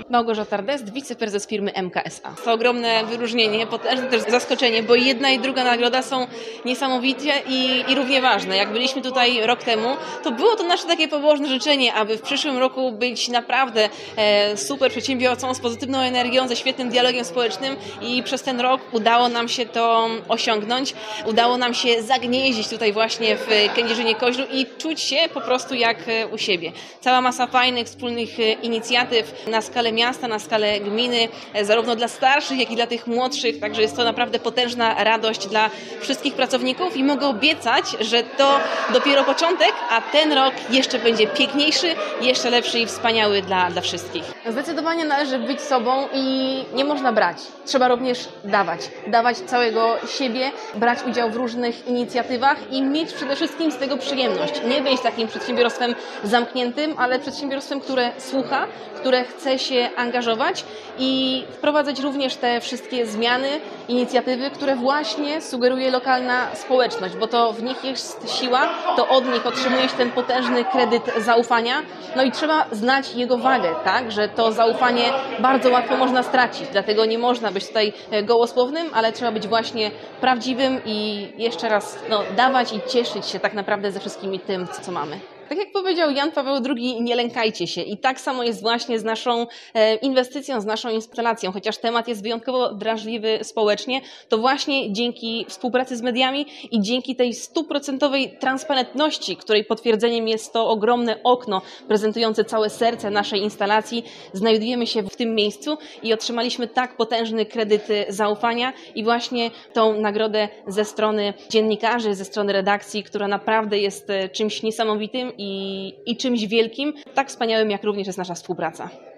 Małgorzata Rdest, wiceprezes firmy MKSA. To ogromne wyróżnienie, potężne też zaskoczenie, bo jedna i druga nagroda są niesamowicie i równie ważne. Jak byliśmy tutaj rok temu, to było to nasze takie pobożne życzenie, aby w przyszłym roku być naprawdę super przedsiębiorcą, z pozytywną energią, ze świetnym dialogiem społecznym i przez ten rok udało nam się to osiągnąć. Udało nam się zagnieździć tutaj właśnie w Kędzierzynie-Koźlu i czuć się po prostu jak u siebie. Cała masa fajnych, wspólnych inicjatyw na skalę miasta, na skalę gminy, zarówno dla starszych, jak i dla tych młodszych, także jest to naprawdę potężna radość dla wszystkich pracowników i mogę obiecać, że to dopiero początek, a ten rok jeszcze będzie piękniejszy, jeszcze lepszy i wspaniały dla wszystkich. Zdecydowanie należy być sobą i nie można brać. Trzeba również dawać całego siebie, brać udział w różnych inicjatywach i mieć przede wszystkim z tego przyjemność. Nie być takim przedsiębiorstwem zamkniętym, ale przedsiębiorstwem, które słucha, które chce się angażować i wprowadzać również te wszystkie zmiany, inicjatywy, które właśnie sugeruje lokalna społeczność, bo to w nich jest siła, to od nich otrzymuje się ten potężny kredyt zaufania, no i trzeba znać jego wagę, tak, że to zaufanie bardzo łatwo można stracić, dlatego nie można być tutaj gołosłownym, ale trzeba być właśnie prawdziwym i jeszcze raz dawać i cieszyć się tak naprawdę ze wszystkimi tym, co mamy. Tak jak powiedział Jan Paweł II, nie lękajcie się i tak samo jest właśnie z naszą inwestycją, z naszą instalacją, chociaż temat jest wyjątkowo drażliwy społecznie, to właśnie dzięki współpracy z mediami i dzięki tej 100% transparentności, której potwierdzeniem jest to ogromne okno prezentujące całe serce naszej instalacji, znajdujemy się w tym miejscu i otrzymaliśmy tak potężny kredyt zaufania i właśnie tą nagrodę ze strony dziennikarzy, ze strony redakcji, która naprawdę jest czymś niesamowitym i czymś wielkim, tak wspaniałym jak również jest nasza współpraca.